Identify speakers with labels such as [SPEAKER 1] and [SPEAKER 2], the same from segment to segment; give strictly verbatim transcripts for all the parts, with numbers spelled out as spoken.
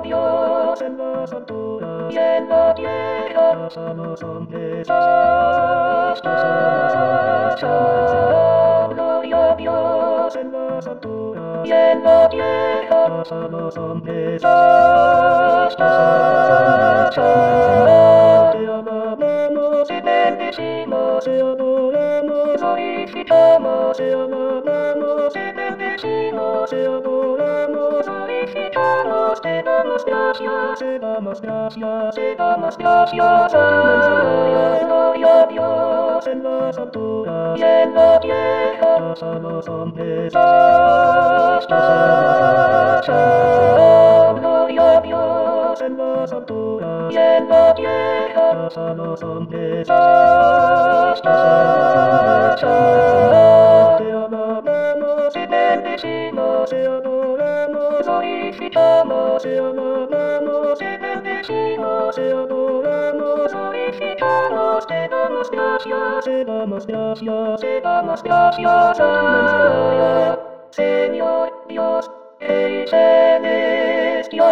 [SPEAKER 1] Dios en las alturas y en la tierra somos hombres. Ah, ah, ah, gloria a Dios en las alturas y en la tierra somos hombres. Ah, ah, ah, te amamos y bendecimos, te adoramos, glorificamos, te amamos y bendecimos, te adoramos, glorificamos, te damos gracias, te damos gracias, te damos gracias. Gloria, gloria a Dios en las alturas y en la tierra somos hombres. Ah, ah, ah, gloria a Dios en las alturas y en la tierra somos hombres. Ah, ah, ah, te amamos y bendecimos, te adoramos, glorificamos, te amamos y bendecimos, te adoramos, glorificamos, te damos gracias, te damos gracias, te damos gracias. Aleluya, Señor Dios, Rey celestial.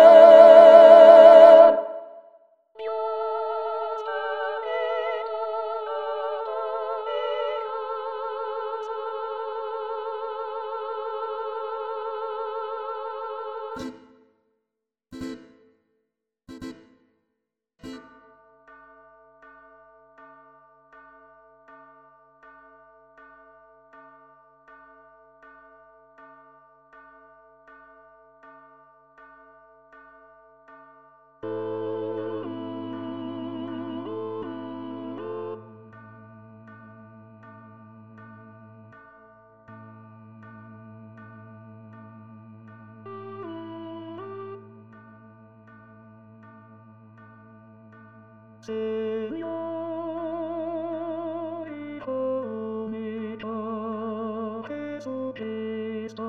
[SPEAKER 1] Señor, Hijo mío, Jesucristo.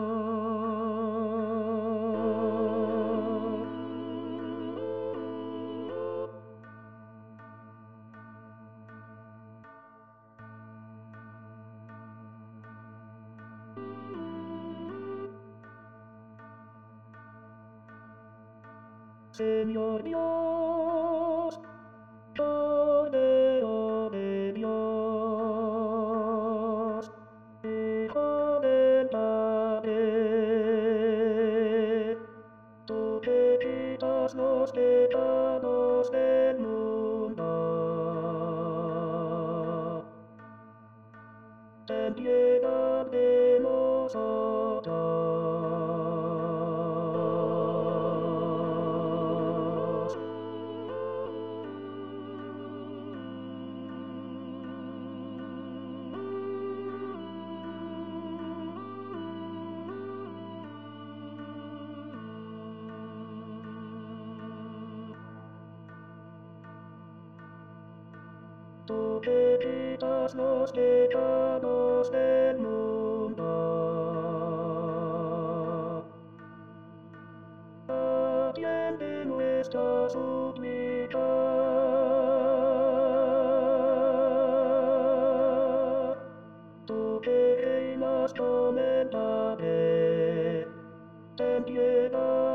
[SPEAKER 1] Señor Dios, Cordero de Dios, Hijo del Padre, tú que quitas los pecados del mundo, ten piedad de nosotros. Tú que quitas los pecados del mundo, atiende nuestra súplica. Tú que reinas con el Padre, ten piedad.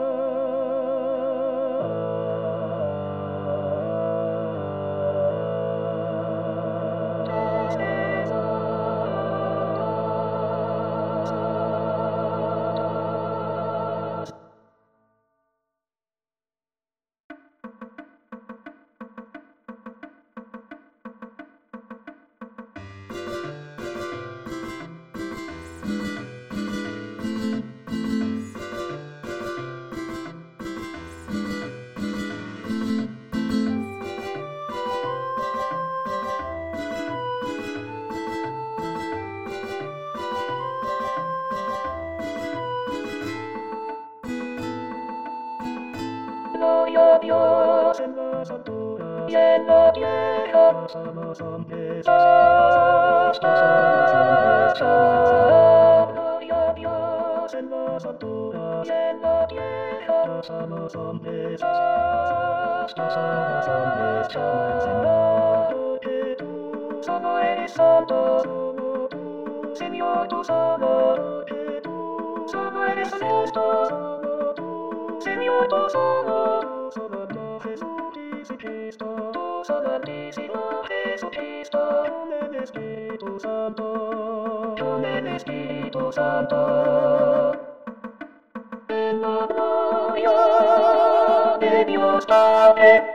[SPEAKER 1] Gloria a Dios en las alturas y en la tierra somos hombres. Ah, ah, ah, gloria a Dios en las alturas y en la tierra somos hombres. Ah, somos hombres, Señor, porque tú solo eres santo, solo tú, Señor, tú solo, porque tú solo eres justo, solo tú. Señor, somos, somos Jesucristo, Santísimo Jesucristo, en el Espíritu Santo, con el Espíritu Santo, en la gloria de Dios Padre.